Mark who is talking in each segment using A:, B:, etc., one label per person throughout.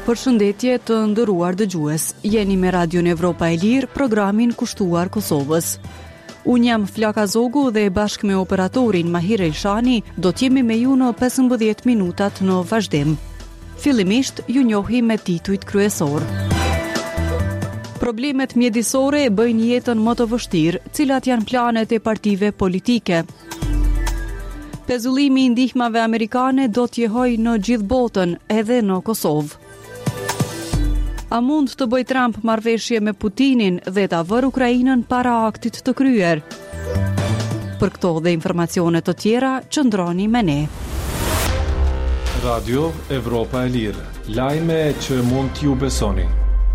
A: Përshëndetje të nderuar dëgjues. Jeni me Radion Evropa e Lirë, programin kushtuar Kosovës. Unë jam Flaka Zogu dhe bashkë me operatorin Mahir Elshani do t'jemi me ju në 15 minutat në vazhdim. Fillimisht ju njohi me titujt kryesor. Problemet mjedisore bëjnë jetën më të vështirë, cilat janë planet e partive politike. Pezullimi i ndihmave amerikane do t'jehoj në gjithë botën, edhe në Kosovë. A mund të bëj Trump marrëveshje me Putinin dhe ta vër Ukrainën para aktit të kryer? Për këto dhe informacione të tjera, qëndroni me ne.
B: Radio Evropa e Lirë, lajme që mund t'ju besoni.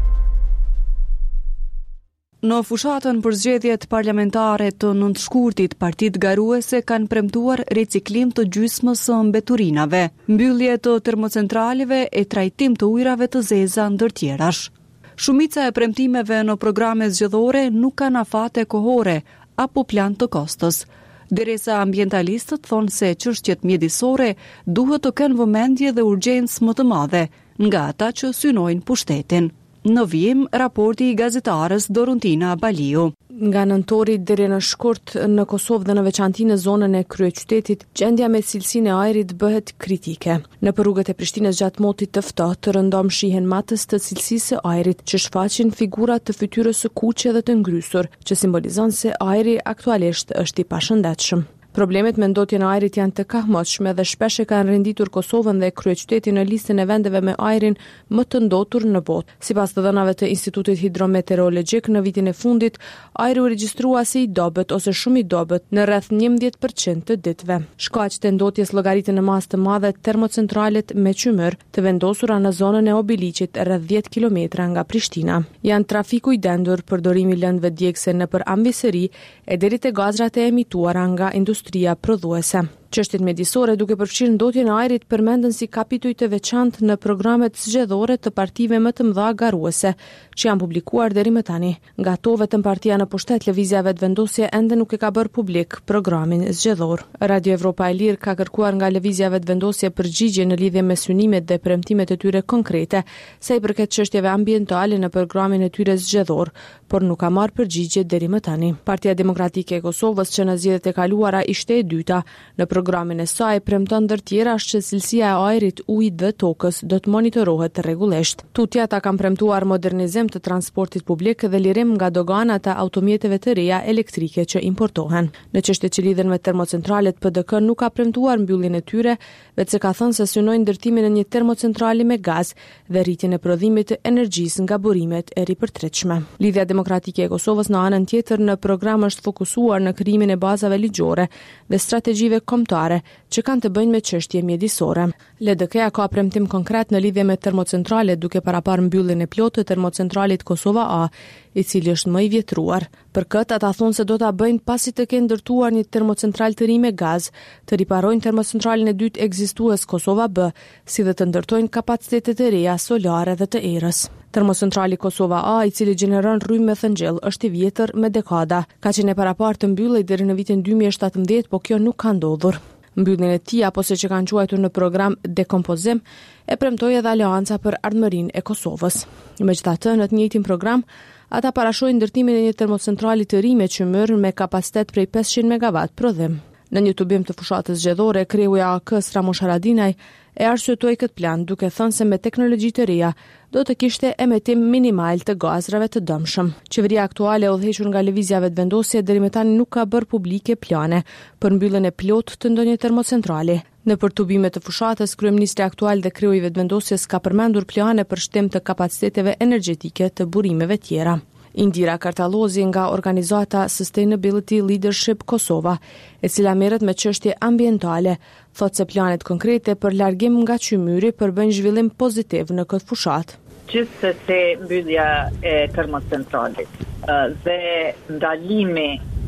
A: Në fushatën për zgjedhjet parlamentare të nëntshkurtit, partitë garuese kanë premtuar riciklim të gjysmës së mbeturinave, mbyllje të termocentraleve e trajtim të ujrave të zeza ndër tjerash. Shumica e premtimeve në programe zgjedhore nuk kanë afate kohore apo plan të kostës. Derisa ambientalistët thonë se çështjet mjedisore duhet të kenë vëmendje dhe urgjencë më të madhe nga ata që synojnë pushtetin. Në vijim, raporti i gazetarës Doruntina Baliu.
C: Nga nëntori deri në shkurt në Kosovë dhe në veçanti në zonën e kryeqytetit, gjendja me cilësinë e ajrit bëhet kritike. Në rrugët e Prishtinës gjatë motit të ftohtë të rëndom shihen matës të cilësisë së ajrit, që shfaqin figura të fytyrës së kuqe dhe të ngrysur, që simbolizon se ajri aktualisht është i pashëndetshëm. Problemet me ndotjen e ajrit janë të kahmosshme dhe shpesh e kanë renditur Kosovën dhe kryeqytetin në listën e vendeve me ajrin më të ndotur në botë. Sipas të dhënave të Institutit Hidrometeorologjik, në vitin e fundit, ajri u regjistrua si i dobët ose shumë i dobët në rreth 11% të ditëve. Shkaqet e ndotjes llogariten në masë të madhe termocentralet me qymyr të vendosura në zonën e Obiliqit rreth 10 kilometra nga Prishtina. Janë trafiku i dendur, përdorimi i lëndëve djegëse nëpër ambisëri e deri te gazrat e emituara nga industria prodhuese. Çështjet mjedisore, duke përfshirë ndotjen e ajrit, përmenden si kapituj të veçantë në programet zgjedhore të partive më të mëdha garuese, që janë publikuar deri më tani. Nga ato, vetëm partia në pushtet Lëvizja Vetëvendosje ende nuk e ka bërë publik programin zgjedhor. Radio Evropa e Lirë ka kërkuar nga Lëvizja Vetëvendosje përgjigje në lidhje me synimet dhe premtimet e tyre konkrete, sa i përket çështjeve ambientale në programin e tyre zgjedhor, por nuk ka marrë përgjigje deri më tani. Partia Demokratike e Kosovës, që në zgjedhjet e kaluara ishte e dyta, në programin e saj premton ndër tjera që cilësia e ajrit, ujit dhe tokës do të monitorohet rregullisht. Tutja ata kanë premtuar modernizim të transportit publik dhe lirim nga doganat e automjeteve të reja elektrike që importohen. Në çështjet që lidhen me termocentralet, PDK nuk ka premtuar mbylljen e tyre, veçse ka thënë se synojnë ndërtimin e një termocentrali me gaz dhe rritjen e prodhimit të energjisë nga burimet e ripërtritshme. Lidhja Demokratike e Kosovës në anën tjetër në program është fokusuar në krijimin e bazave ligjore dhe strategjive kombëtare që kanë të bëjnë me çështje mjedisore. LDK-ja ka premtim konkret në lidhje me termocentralet, duke paraparë mbylljen e plotë të termocentralit Kosova A, i cili është më i vjetruar. Për këtë ata thonë se do ta bëjnë pasi të kenë ndërtuar një termocentral të ri me gaz, të riparojnë termocentralin e dytë ekzistues Kosova B, si dhe të ndërtojnë kapacitetet e reja solare dhe të erës. Termocentrali Kosova A, i cili gjeneron rrymë me thëngjell, është i vjetër me dekada. Ka qenë e paraparë të mbyllej deri në vitin 2017, po kjo nuk ka ndodhur. Mbylljen e tij, apo siç e kanë quajtur në program dekompozim, e premtoi edhe Aleanca për Ardhmërinë e Kosovës. Megjithatë, në të njëjtin program, ata parashojnë ndërtimin e një termocentrali të ri me qymyr me kapacitet prej 500 MW prodhim. Në një tubim të fushatës zgjedhore, kreu i AAK-s Ramush Haradinaj e arsyetoi këtë plan duke thënë se me teknologji të reja do të kishte emetim minimal të gazrave të dëmshëm. Qeveria aktuale e udhëhequr nga Lëvizja Vetëvendosje deri më tani nuk ka bërë publike plane për mbylljen e plotë të ndonjë termocentrali. Në për tubimet të fushatës, kryeministri aktual dhe kreu i Vetëvendosjes ka përmendur plane për shtim të kapaciteteve energjetike të burimeve tjera. Indira Kartallozi nga organizata Sustainability Leadership Kosova, e cila merret me çështje ambientale, thotë se planet konkrete për largim nga qymyri përbëjnë zhvillim pozitiv në këtë fushat.
D: Gjithsesi mbyllja e termocentralit dhe ndalimi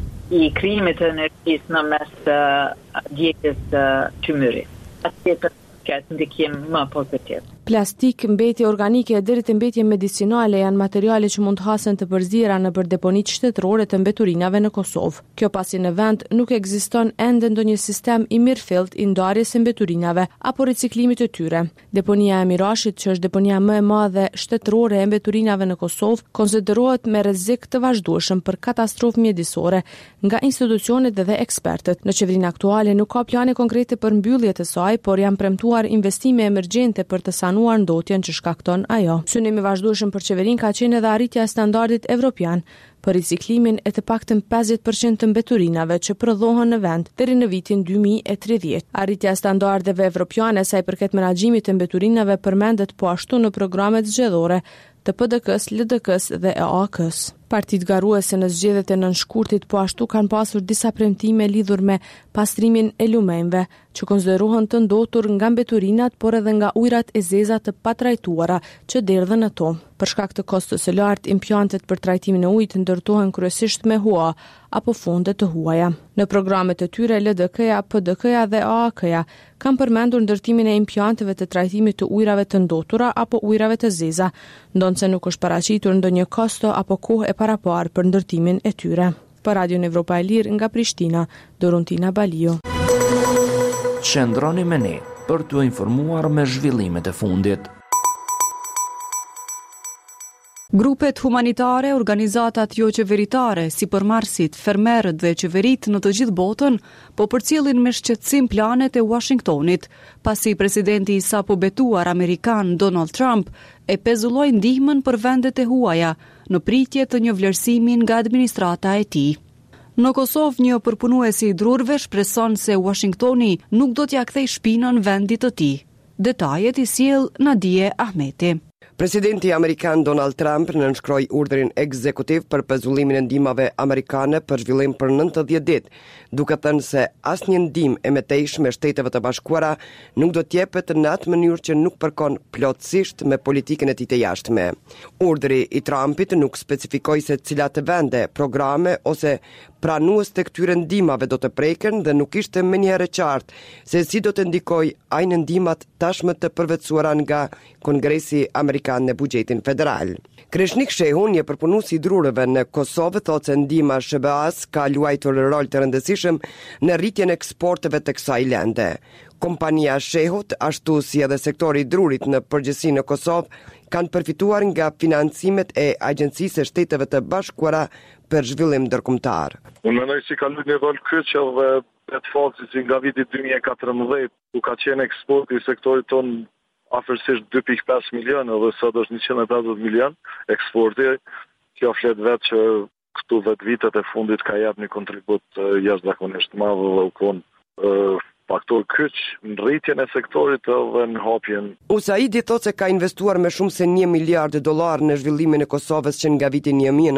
D: i krijimit të energjisë në mes djegjes të qymyrit. Atë ka ndikim më pozitiv.
C: Plastik, mbetje organike deri te mbetje medicinale janë materiale që mund të hasen të përzira nëpër deponitë shtetërore të mbeturinave në Kosovë. Kjo pasi në vend nuk ekziston ende ndonjë sistem i mirëfillt i ndarjes së mbeturinave apo riciklimit të tyre. Deponia e Mirashit, që është deponia më e madhe shtetërore e mbeturinave në Kosovë, konsiderohet me rrezik të vazhdueshëm për katastrofë mjedisore nga institucionet dhe ekspertët. Në qeverinë aktuale nuk ka plane konkrete për mbyllje të saj, por janë premtuar investime emergjente për të ndotjen që shkakton ajo. Synimi vazhdueshëm për qeverinë ka qenë edhe arritja e standardit evropian për riciklimin e të paktën 50% të mbeturinave që prodhohen në vend deri në vitin 2030. Arritja e standardeve evropiane sa i përket menaxhimit të mbeturinave përmendet po ashtu në programet zgjedhore të PDK-s, LDK-s dhe EAK-s. Partitë garuese në zgjedhjet e nënshkurtit po ashtu kanë pasur disa premtime lidhur me pastrimin e lumenjve, që konsiderohen të ndotur nga mbeturinat, por edhe nga ujërat e zeza të patrajtuara që derdhen ato. Për shkak të kostës së lartë, implantet për trajtimin e ujit ndërtohen kryesisht me hua apo funde të huaja. Në programet e tyre, LDK-ja, PDK-ja dhe AAK-ja kanë përmendur ndërtimin e implanteve të trajtimit të ujrave të ndotura apo ujrave të zeza, ndonse nuk është paraqitur ndonjë kosto apo kohë e paraparë për ndërtimin e tyre. Për Radion Evropa e Lirë nga Prishtina, Dorontina Balio.
E: Qëndroni me ne për t'u informuar me zhvillimet e fundit.
A: Grupet humanitare, organizatat jo qeveritare, si përmarrësit, fermerët dhe qeverit në të gjithë botën, po përcjellin me shqetësim planet e Washingtonit, pasi presidenti i sapo betuar amerikan Donald Trump e pezulloi ndihmën për vendet e huaja në pritje të një vlerësimi nga administrata e tij. Në Kosovë, një përpunuesi i drurve shpreson se Washingtoni nuk do t'ja kthejë shpinën vendit të tij. Detajet i sjell Nadije Ahmeti.
F: Presidenti amerikan Donald Trump nënshkroi urdhrin ekzekutiv për pezullimin e ndihmave amerikane për zhvillim për 90 ditë, duke thënë se asnjë ndihmë e metejshme Shteteve të Bashkuara nuk do t'jepet në atë mënyrë që nuk përkon plotësisht me politikën e tij të jashtme. Urdhri i Trumpit nuk specifikoi se cilat vende, programe ose pranues të këtyre ndihmave do të preken dhe nuk ishte menjëherë qartë se si do të ndikojë ai në ndihmat tashmë të përvetësuara nga Kongresi Amerikan në buxhetin federal. Kreshnik Shehu, një përpunues i drurëve në Kosovë, thotë se ndihma SBA-s ka luajtur rol të rëndësishëm në rritjen e eksporteve të kësaj lende. Kompania Shehut, ashtu si edhe sektori i drurit në përgjithësi në Kosovë, kanë përfituar nga financimet e Agjencisë së Shteteve të Bashkuara për zhvillim ndërkombëtar.
G: Unë mendoj se ka luajtur një rol kryesor dhe vetë fakti që nga viti 2014 ku ka qenë eksporti i sektorit ton afërsisht 2.5 milion dhe sot është 150 milion eksporti, kjo flet vetë që këtu 10 vitet e fundit ka jap një kontribut jashtëzakonisht madh dhe u kon faktor kyç në rritjen e sektorit dhe në hapjen.
F: USAID thotë se ka investuar me shumë se $1 miliard në zhvillimin e Kosovës që nga viti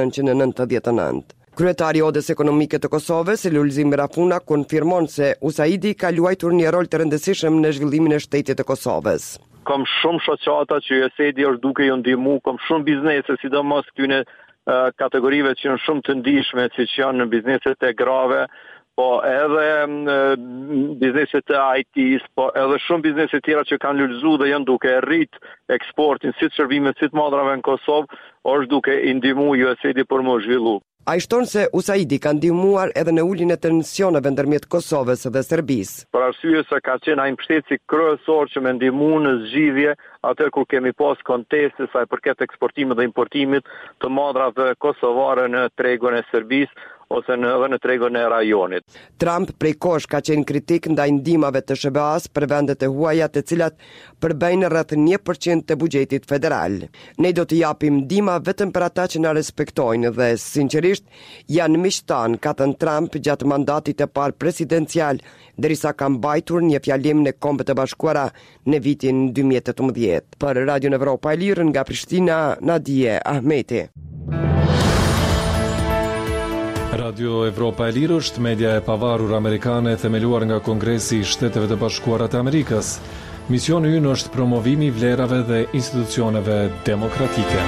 F: 1999. Kryetari i Odës Ekonomike të Kosovës, Lulzim Rafuna, konfirmon se USAID ka luajtur një rol të rëndësishëm në zhvillimin e shtetit të Kosovës.
H: Kam shumë shoqata që USAID është duke ju ndihmu, kam shumë biznese, sidomos këtyne kategorive që janë shumë të ndihshme, siç janë në bizneset e grave, po edhe bizneset e IT-s, po edhe shumë biznese tjera që kanë lulëzu dhe janë duke rrit eksportin, si të shërbimet, si të madrave në Kosovë, është duke i ndihmu USAID për më zhvillu.
F: Ai shton se USAID ka ndihmuar edhe në uljen e tensioneve ndërmjet Kosovës dhe Serbisë.
H: Për arsye se ka qenë ai mbështetësi kryesor që më ndihmu në zgjidhje atë kur kemi pas konteste sa i përket eksportimit dhe importimit të madrave kosovare në tregun e Serbisë ose edhe në tregun e rajonit.
F: Trump prej kohësh ka qenë kritik ndaj ndihmave të SBA-s për vendet e huaja, të cilat përbëjnë rreth 1% të buxhetit federal. Ne do të japim ndihma vetëm për ata që na respektojnë dhe sinqerisht janë miqtan, ka thënë Trump gjatë mandatit të parë presidencial, derisa ka mbajtur një fjalim në Kombet e Bashkuara në vitin 2018. Për Radion Evropa e Lirë nga Prishtina, Nadije Ahmeti.
B: Radio Evropa e Lirë është media e pavarur amerikane themeluar nga Kongresi i Shteteve të Bashkuara të Amerikës. Misioni ynë është promovimi i vlerave dhe institucioneve demokratike.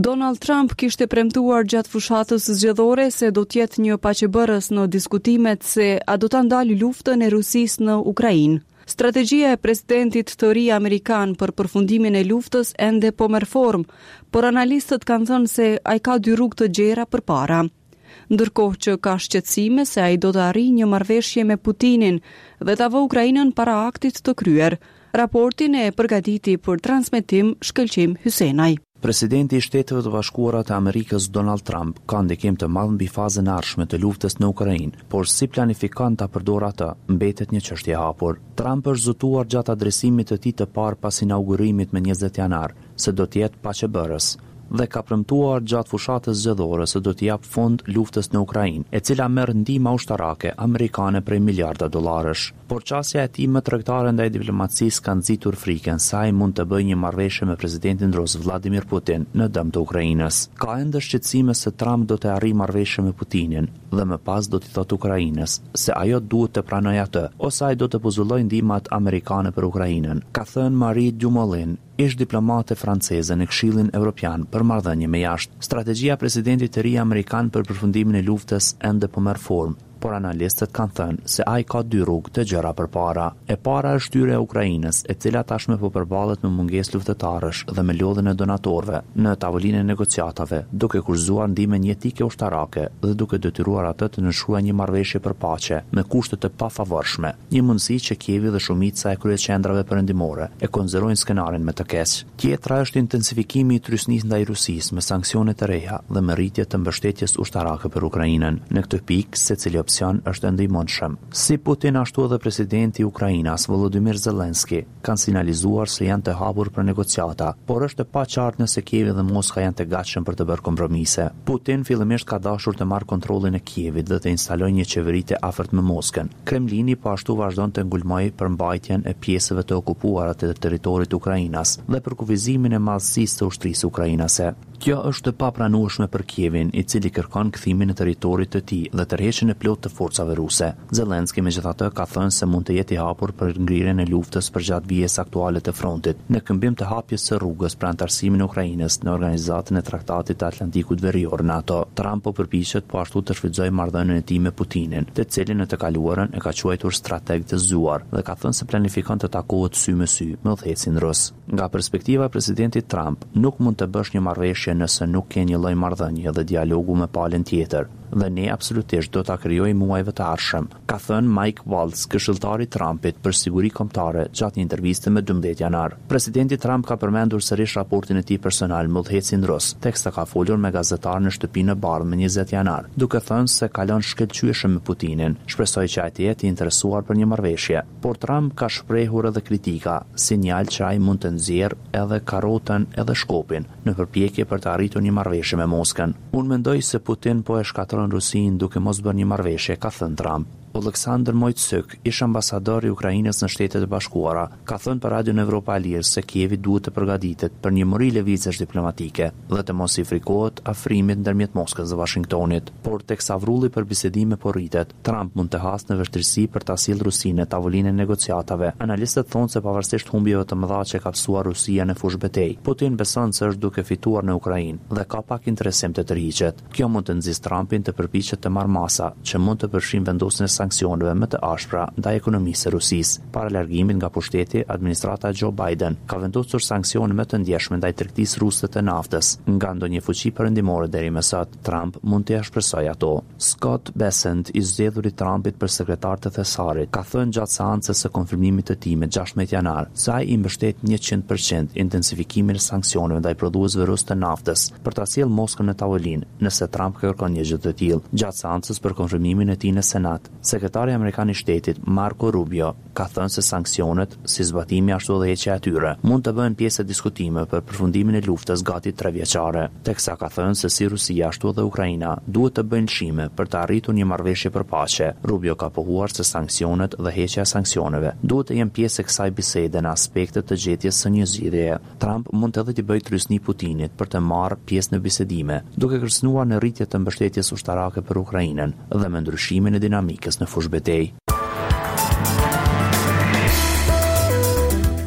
A: Donald Trump kishte premtuar gjatë fushatës zgjedhore se do t'jetë një paqebërës në diskutimet se a do ta ndalë luftën e Rusisë në Ukrainë. Strategjia e presidentit të ri amerikan për përfundimin e luftës ende po merr formë, por analistët kanë thënë se ai ka dy rrugë të gjera përpara. Ndërkohë që ka shqetësime se ai do të arrijë një marrëveshje me Putinin dhe ta vë Ukrainën para aktit të kryer. Raportin e përgatiti për transmetim Shkëlqim Hysenaj.
E: Presidenti i Shteteve të Bashkuara të Amerikës Donald Trump ka ndikim të madh mbi fazën e ardhshme të luftës në Ukrainë, por si planifikon ta përdorë atë, mbetet një çështje e hapur. Trump është zotuar gjatë adresimit të tij të parë pas inaugurimit me 20 janar se do të jetë paqebërës dhe ka premtuar gjatë fushatës zgjedhore se do të jap fund luftës në Ukrainë, e cila merr ndihmë ushtarake amerikane prej miliarda dollarësh. Por qasja e tij më tregtare ndaj diplomacisë ka nxitur frikën se ai mund të bëjë një marrëveshje me presidentin rus Vladimir Putin në dëm të Ukrainës. Ka ende shqetësime se Trump do të arrijë marrëveshje me Putinin dhe më pas do t'i thotë Ukrainës se ajo duhet të pranojë atë ose ai do të puzullojë ndihmat amerikane për Ukrainën, ka thënë Marie Dumoulin, ish diplomate franceze në Këshillin Evropian për marrëdhënie me jashtë. Strategjia e presidentit të ri amerikan për përfundimin e luftës ende po merr formë, por analistët kanë thënë se ai ka dy rrugë të gjëra përpara. E para është hyrja e Ukrainës, e cila tashmë po përballet me mungesë luftëtarësh dhe me lodhjen e donatorëve në tavolinën e negociatave, duke kurzuar ndihmën jetike ushtarake dhe duke detyruar atë të nënshkruajë një marrëveshje për paqe me kushte të pafavorshme. Një mundësi që Kievi dhe shumica e kryeqendrave perëndimore e konsiderojnë skenarin me të keq. Tjetra është intensifikimi i trysnisë ndaj Rusisë me sanksione të reja dhe me rritje të mbështetjes ushtarake për Ukrainën. Në këtë pikë, secili është ndihmonshëm. Si Putin ashtu edhe presidenti i Ukrainës Volodymyr Zelensky kanë sinjalizuar se janë të hapur për negociata, por është e paqartë nëse Kievi dhe Moska janë të gatshëm për të bërë kompromise. Putin fillimisht ka dashur të marrë kontrollin e Kievit dhe të instalojë një qeveri të afërt me Moskën. Kremlini po ashtu vazhdon të ngulmojë përmbajtjen e pjesëve të okupuara të territorit të Ukrainës dhe për kufizimin e madhësisë së ushtrisë ukrainase. Kjo është e papranueshme për Kievin, i cili kërkon kthimin e territorit të tij dhe tërheqjen e plotë të forcave ruse. Zelensky megjithatë ka thënë se mund të jetë i hapur për ngrirjen e luftës përgjatë vijës aktuale të frontit, në këmbim të hapjes së rrugës për antarësimin e Ukrainës në organizatën e Traktatit të Atlantikut Verior NATO. Trump po përpiqet po ashtu të shfrytëzojë marrëdhënien e tij me Putinin, të cilin në të kaluarën e ka quajtur strateg të zgjuar dhe ka thënë se planifikon të takohet sy me sy me udhëheqësin rus. Nga perspektiva e presidentit Trump, nuk mund të bësh një marrëveshje nëse nuk ke një lloj marrëdhënie dhe dialogu me palën tjetër, dhe ne absolutisht do ta krijojmë muajve të ardhshëm, ka thënë Mike Waltz, këshilltari i Trumpit për siguri kombëtare gjatë një interviste me 12 janar. Presidenti Trump ka përmendur sërish raportin e tij personal me udhëheqësin rus, teksa ka folur me gazetarë në shtëpinë e bardhë me 20 janar, duke thënë se kalon shkëlqyeshëm me Putinin. Shpresoj që ai të jetë i interesuar për një marrëveshje, por Trump ka shprehur edhe kritika, sinjal që ai mund të nxjerrë edhe karrotën edhe shkopin në përpjekje për të arritur një marrëveshje me Moskën. Unë mendoj se Putin po e shkatron Rusin duke mos bërë një marrëveshje, ka thënë Trump. Oleksandr Mojtsyk, ish ambasador i Ukrainës në Shtetet e Bashkuara, ka thënë për Radion Evropa e Lirë se Kievi duhet të përgatitet për një mori lëvizjesh diplomatike dhe të mos i frikohet afrimit ndërmjet Moskës dhe Washingtonit. Por teksa vrulli për bisedime po rritet, Trump mund të hasë në vështirësi për ta sjellë Rusinë në tavolinën e negociatave. Analistët thonë se pavarësisht humbjeve të mëdha që ka psuar Rusia në fushë betejë, Putin beson se është duke fituar në Ukrainë dhe ka pak interesim të tërhiqet. Kjo mund të nxjisë Trumpin të përpiqet të marrë masa që mund të përfshijnë vendosjen e sanksioneve më të ashpra ndaj ekonomisë së Rusisë. Para largimit nga pushteti, administrata Joe Biden ka vendosur sanksione më të ndjeshme ndaj tregtisë ruse të naftës. Nga ndonjë fuqi perëndimore deri më sot, Trump mund të shpresojë ato. Scott Bessent, i zgjedhur i Trumpit për sekretar të thesarit, ka thënë gjatë seancës së konfirmimit të tij me 16 janar se ai i mbështet 100% intensifikimin e sanksioneve ndaj prodhuesve rus të naftës për ta sjellë Moskën në tavolinë nëse Trump kërkon një gjë të tillë. Gjatë seancës për konfirmimin e tij në Senat, sekretari amerikan i shtetit Marco Rubio ka thënë se sanksionet, si zbatimi ashtu edhe heqja e tyre, mund të bëhen pjesë e diskutimeve për përfundimin e luftës gati 3 vjeçare. Teksa ka thënë se si Rusia ashtu edhe Ukraina duhet të bëjnë lëshime për të arritur një marrëveshje për paqe. Rubio ka pohuar se sanksionet dhe heqja e sanksioneve duhet të jenë pjesë e kësaj bisede në aspektet të gjetjes së një zgjidhjeje. Trump mund edhe të bëjë trysni Putinit për të marrë pjesë në bisedime, duke kërcënuar në rritje të mbështetjes ushtarake për Ukrainën dhe me ndryshimin e dinamikës në fushë betejë.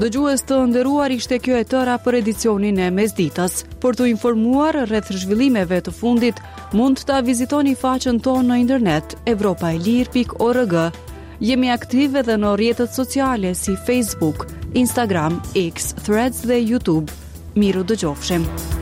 A: Dëgjues të nderuar, ishte kjo e tëra për edicionin e mesditës. Për të informuar rreth zhvillimeve të fundit, mund ta vizitoni faqen tonë në internet europaelir.org. Jemi aktive edhe në rrjetet sociale si Facebook, Instagram, X, Threads dhe YouTube. Miru dëgjofshim.